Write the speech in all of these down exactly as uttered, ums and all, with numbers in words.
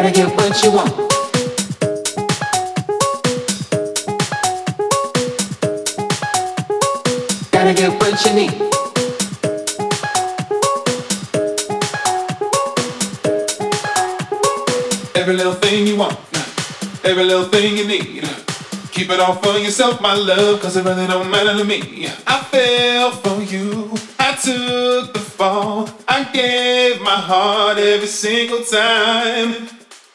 Gotta get what you want. Gotta get what you need. Every little thing you want, every little thing you need. Keep it all for yourself, my love, cause it really don't matter to me. I fell for you, I took the fall, I gave my heart every single time.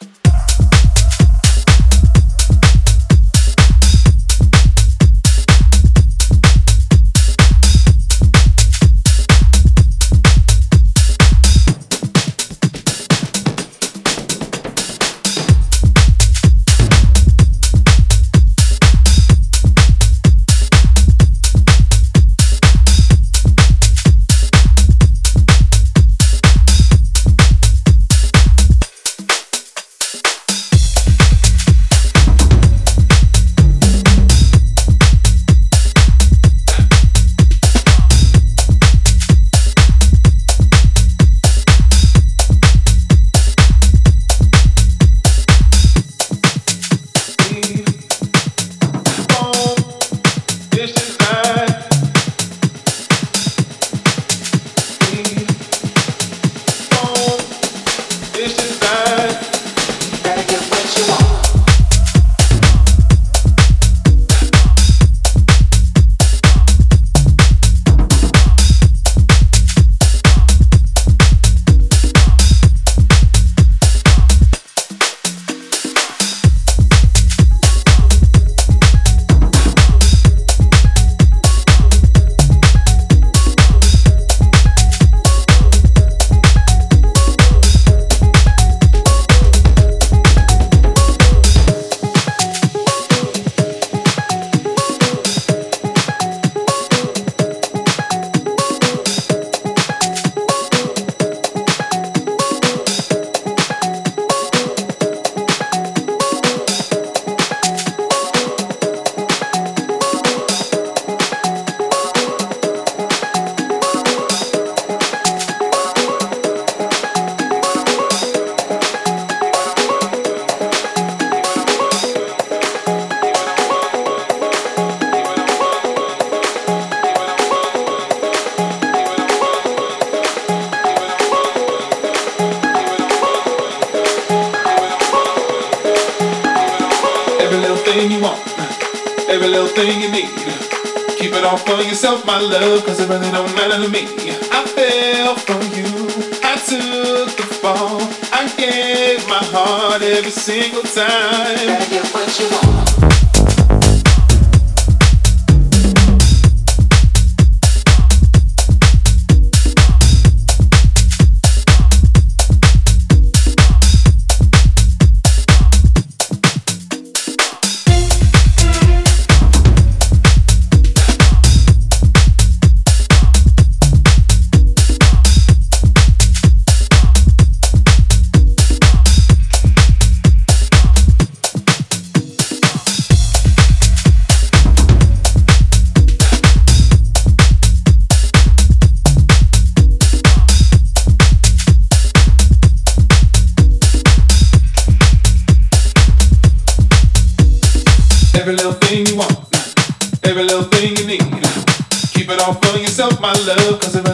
My love, cause it really don't matter to me. I fell for you, I took the fall, I gave my heart every single time. Gotta get what you want. Every little thing you want, every little thing you need. Keep it all for yourself, my love, cause it